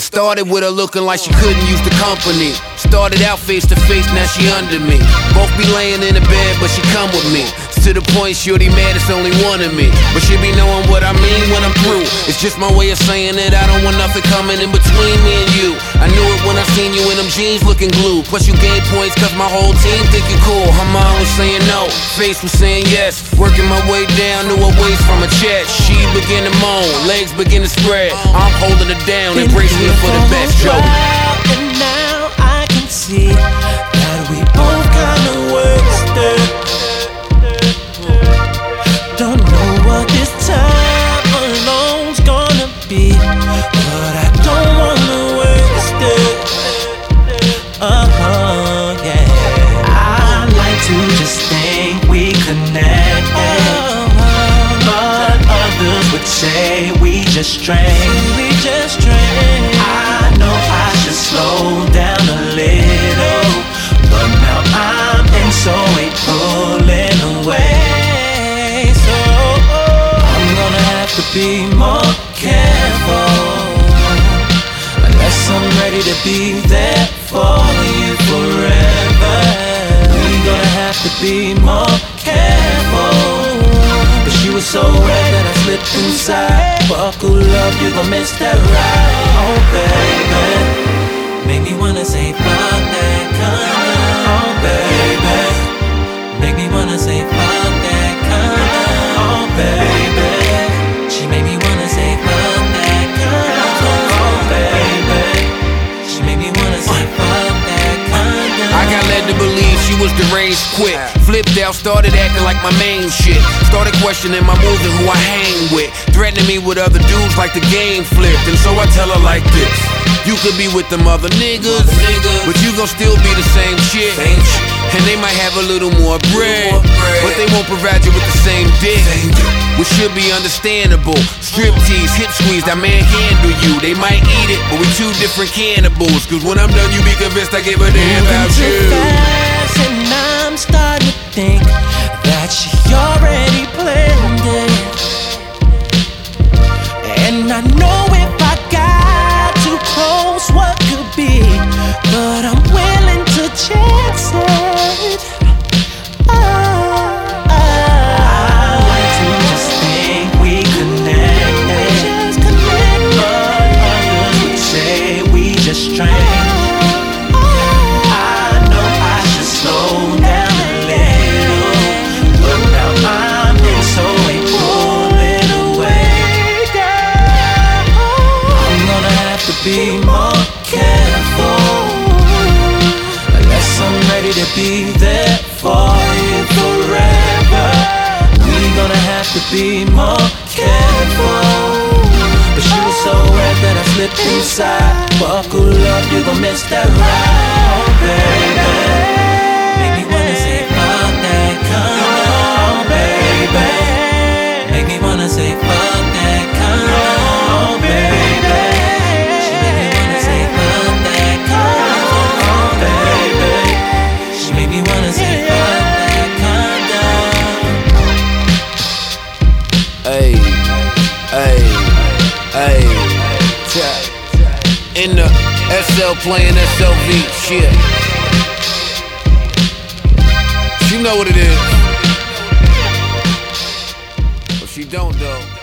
It started with her looking like she couldn't use the company. Started out face to face, now she under me. Both be laying in the bed, but she come with me. To the point, shorty mad, it's only one of me. But she be knowing what I mean when I'm through. It's just my way of saying that I don't want nothing coming in between me and you. I knew it when I seen you in them jeans looking glue. Plus you gain points cause my whole team think you cool. Her mind was saying no, face was saying yes. Working my way down to her waist from her chest. She began to moan, legs begin to spread. I'm holding her down, embracing her for the best, Joe. And now I can see that we both kinda wasted. Don't know what this time alone's gonna be, but I don't wanna waste it. Yeah. I like to just think we connected, but others would say we just strained. I know I should slow down a little, but now I'm in, so ain't pulling away. So I'm gonna have to be more careful, unless I'm ready to be there for you forever. We gonna have to be more careful. But she was so red that I slipped inside. Buckle up, you gon' miss that ride. Oh baby, make me wanna say fuck that kind. Oh baby, make me wanna say fuck that kind. Oh baby, she made me wanna say fuck that kind. Oh baby, she made me wanna say fuck that kind. I got led to believe she was deranged quick. Flipped out, started acting like my main shit. Started questioning my moves and who I hang with. Threatening me with other dudes like the game flipped. And so I tell her like this: you could be with them other niggas, but you gon' still be the same shit. And they might have a little more bread, but they won't provide you with the same dick. Which should be understandable. Striptease, hip squeeze, that man handle you. They might eat it, but we two different cannibals. Cause when I'm done, you be convinced I gave a damn about you. Fast, and I'm starting to think that she already planned it. And I know if I got too close, what could be, but I'm willing to chance it. I like to just think we connected, but others would say we just strained. I know I should slow down a little, but now I'm in, so ain't pulling away, girl. I'm gonna have to be more careful, unless I'm ready to be there for you forever. We gonna have to be more careful. But she was so red that I slipped inside. Buckle up, you gon' miss that ride. Oh baby, make me wanna say fuck that kind. Oh baby, make me wanna say fuck that kind. Oh baby, she make me wanna say fuck that kind. Oh baby, she make me wanna say fuck that kind. Hey, hey, hey, in the SL playing SLV shit. She know what it is, but she don't though.